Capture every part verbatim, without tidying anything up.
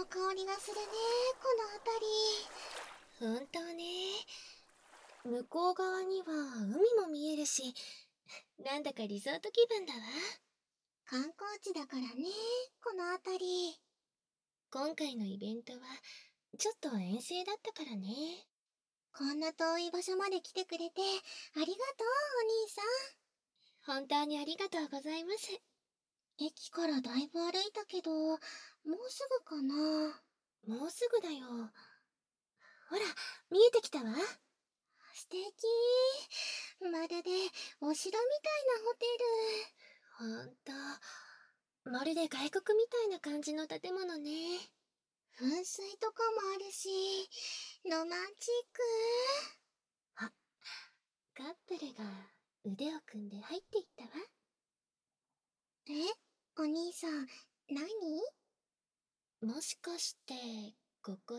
香りがするね、この辺り。 本当ね。向こう側には海も見えるし、なんだかリゾート気分だわ。 観光地だからね、この辺り。 今回のイベントはちょっと遠征だったからね。 こんな遠い場所まで来てくれてありがとう、お兄さん。 本当にありがとうございます。 駅からだいぶ歩いたけど、もうすぐかな。 もうすぐだよ。ほら、見えてきたわ。 素敵。まるでお城みたいなホテル。ほんと、まるで外国みたいな感じの建物ね。 噴水とかもあるし、ロマンチック。 あ、カップルが腕を組んで入っていったわ。 え、お兄さん、何？ もしかして、ここって、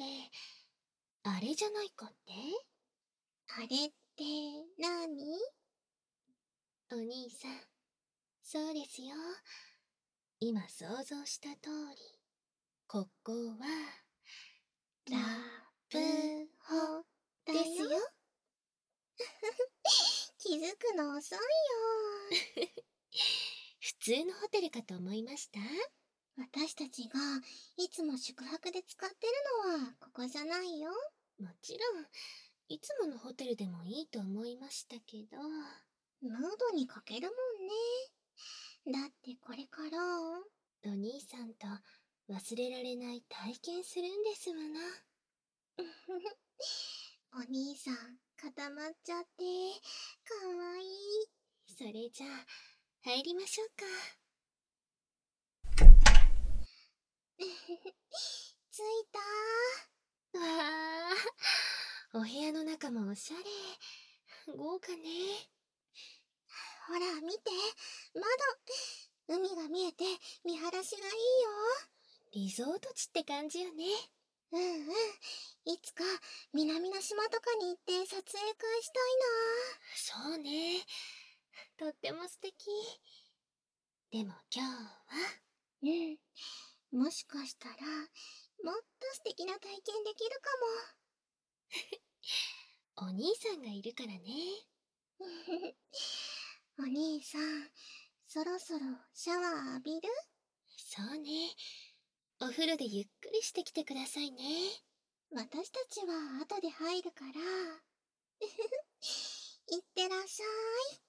あれじゃないかって？ あれって何？ お兄さん、そうですよ。今想像した通り、ここは、 ラブホですよ。気づくの遅いよ。 普通のホテルかと思いました？ 私たちがいつも宿泊で使ってるのはここじゃないよ。 もちろん、いつものホテルでもいいと思いましたけど。 ムードに欠けるもんね。だってこれからお兄さんと忘れられない体験するんですもの。 お兄さん固まっちゃってかわいい。 それじゃあ入りましょうか。 着いた。 わあ、お部屋の中もおしゃれ。豪華ね。 ほら見て、窓。海が見えて見晴らしがいいよ。 リゾート地って感じよね。 うんうん。いつか南の島とかに行って撮影会したいな。そうね。とっても素敵。でも今日はうん。もしかしたらもっと素敵な体験できるかも。お兄さんがいるからね。 お兄さん、そろそろシャワー浴びる？ そうね。お風呂でゆっくりしてきてくださいね。 私たちは後で入るから。いってらっしゃい。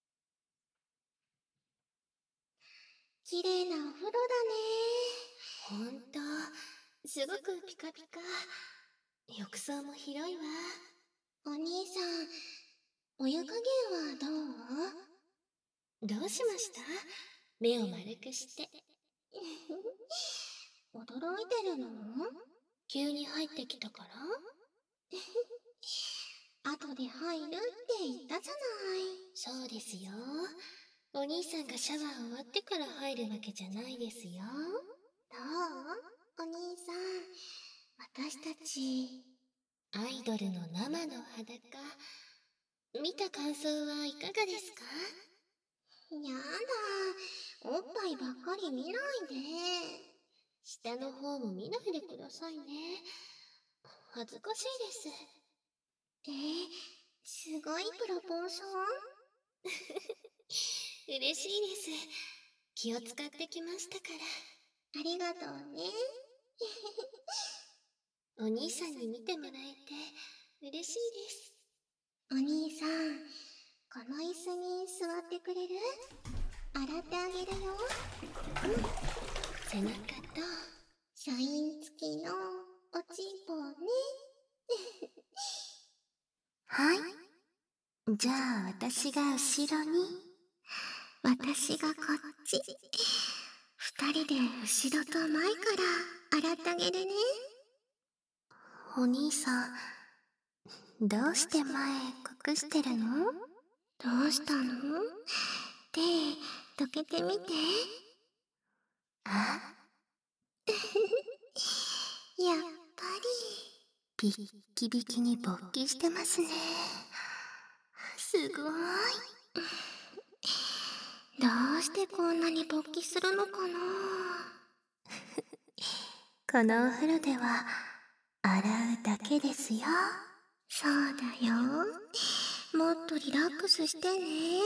綺麗なお風呂だね。ほんと、すごくピカピカ。浴槽も広いわ。 お兄さん、お湯加減はどう？どうしました？目を丸くして。 驚いてるの？ 急に入ってきたから？ 後で入るって言ったじゃない。 そうですよ。お兄さんがシャワー終わってから入るわけじゃないですよ。 どう？お兄さん、私たちアイドルの生の裸、見た感想はいかがですか？ やだ、おっぱいばっかり見ないで。 下の方も見ないでくださいね。恥ずかしいです。 えー、すごいプロポーション嬉しいです。気を使ってきましたから。 ありがとうね。 お兄さんに見てもらえて嬉しいです。 お兄さん、この椅子に座ってくれる？洗ってあげるよ。 うん。背中とシャイン付きのおちんぽね。 はい。じゃあ私が後ろに、 私がこっち。二人で後ろと前から洗ってあげるね。 お兄さん、どうして前隠してるの？ どうしたの？手、どけてみて。 あやっぱり。ピッキピキに勃起してますね。すごい。 どうしてこんなに勃起するのかな？ このお風呂では洗うだけですよ。 そうだよ。もっとリラックスしてね。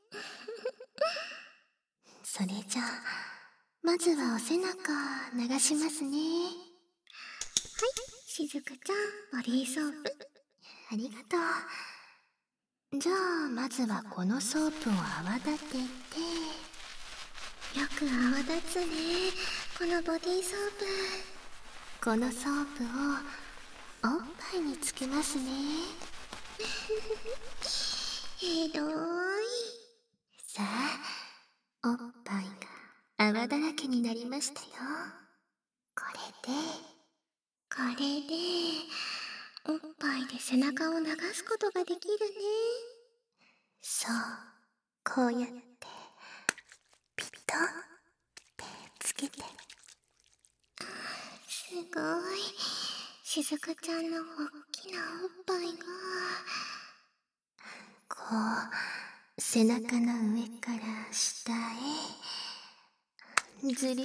それじゃあ、まずはお背中流しますね。 しずくちゃん、ボディーソープ。 ありがとう。じゃあ、まずはこのソープを泡立てて。 よく泡立つね、このボディーソープ。 このソープをおっぱいにつけますね。 ひどーい。 さあ、おっぱいが泡だらけになりましたよ。これで、 これで、おっぱいで背中を流すことができるね。 そう、こうやって、ピトってつけて。 すごい。しずくちゃんのおっきなおっぱいが。 こう、背中の上から下へ、ずるって。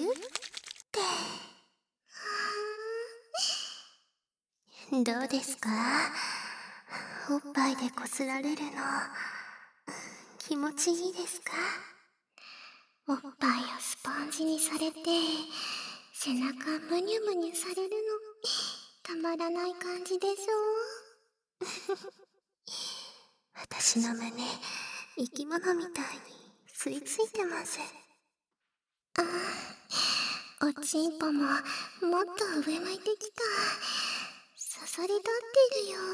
どうですか？おっぱいでこすられるの、気持ちいいですか？ おっぱいをスポンジにされて、背中むにゅむにゅされるの、たまらない感じでしょ。 私の胸、生き物みたいに吸い付いてます。 ああ、おちんぽももっと上向いてきた。そそり立ってるよ。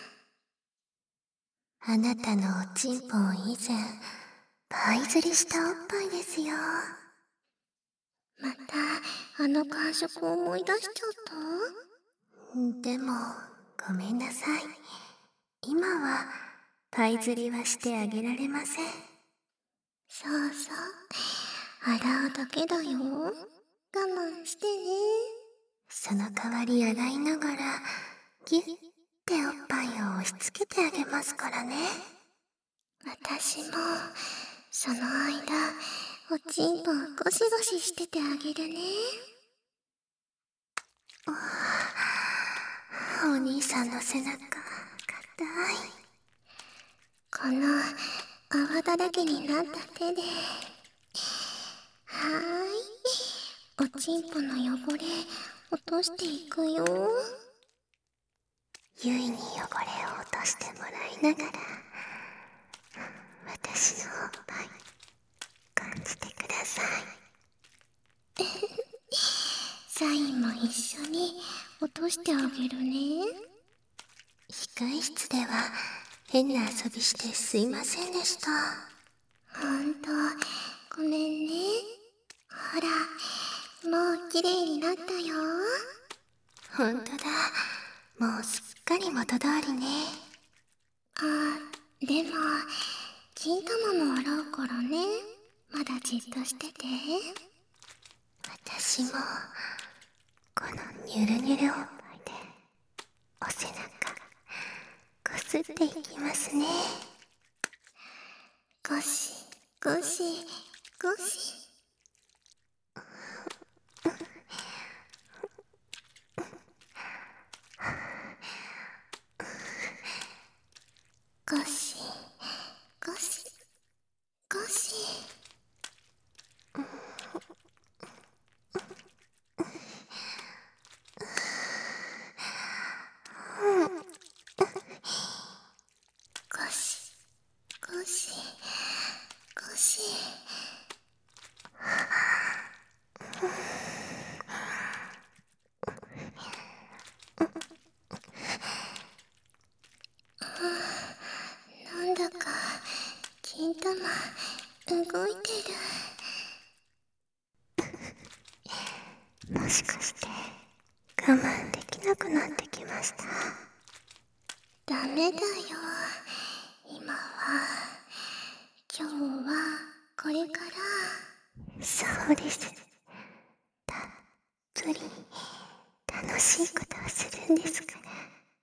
あなたのおちんぽを以前、パイ釣りしたおっぱいですよ。 また、あの感触を思い出しちゃった？ でも、ごめんなさい。今は、パイ釣りはしてあげられません。 そうそう。洗うだけだよ。我慢してね。 その代わり洗いながら、ギュッておっぱいを押し付けてあげますからね。 私も、その間、おちんぽをゴシゴシしててあげるね。 お兄さんの背中、硬い。 この泡だらけになった手で、はーい、おちんぽの汚れ落としていくよ。 ゆいに汚れを落としてもらいながら、私のおっぱい感じてください。 サインも一緒に落としてあげるね。 控室では変な遊びしてすいませんでした。 ほんと、ごめんね。ほら、もう綺麗になったよ。 ほんとだ、もうすっかり元通りね。 あ、でも、金玉も洗うからね。まだじっとしてて。 私も、このニュルニュルおっぱいで、お背中、こすっていきますね。 ゴシ、ゴシ、ゴシ。ゴシ、ゴシ、ゴシ。ゴシ、ゴシ、ゴシ。なんだか、金玉、動いてもしかして、我慢できなくなってきました。 る。ダメだよ。今は、今日は、これから。 そうです。たっぷり、楽しいことをするんですから。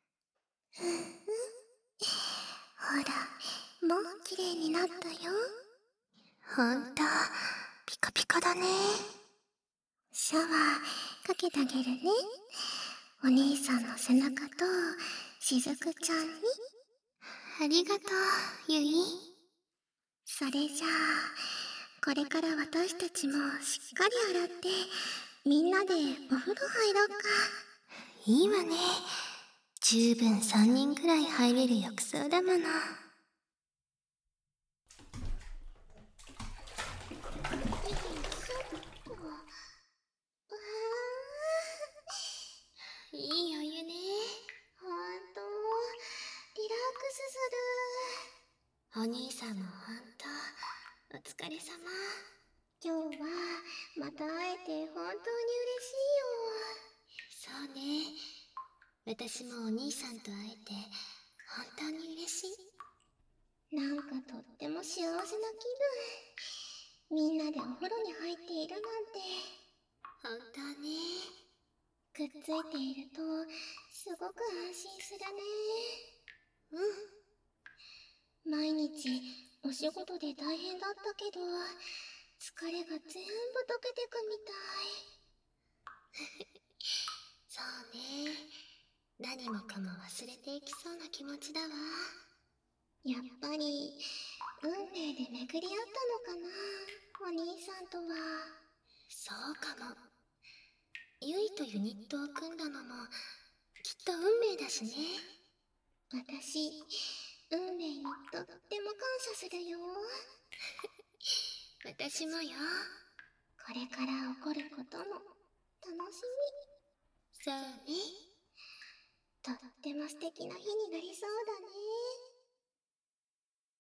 ほら、もう綺麗になったよ。 ほんと、ピカピカだね。 シャワーかけてあげるね。お兄さんの背中としずくちゃんに。 ありがとう、ゆい。 それじゃあ、これから私たちもしっかり洗って、みんなでお風呂入ろうか。 いいわね。十分さんにんくらい入れる浴槽だもの。いいお湯ね。 ほんと、リラックスすお兄さんもほんと、お疲れ様。 る。今日はまた会えて本当に嬉しそうね。私もお兄さんと会えて、本当に嬉しい。 いよ。なんかとっても幸せな気分。みんなでお風呂に入っているなんて。 本当ね。 くっついているとすごく安心するね。 うん。 毎日お仕事で大変だったけど、疲れが全部溶けてくみたい。 そうね。何もかも忘れていきそうな気持ちだわ。 やっぱり運命で巡り合ったのかな、お兄さんとは。 そうかも。ゆいとユニットを組んだのもきっと運命だしね。 私、運命にとっても感謝するよ。 私もよ。 これから起こることも楽しそうね。 み。とっても素敵な日になりそうだね。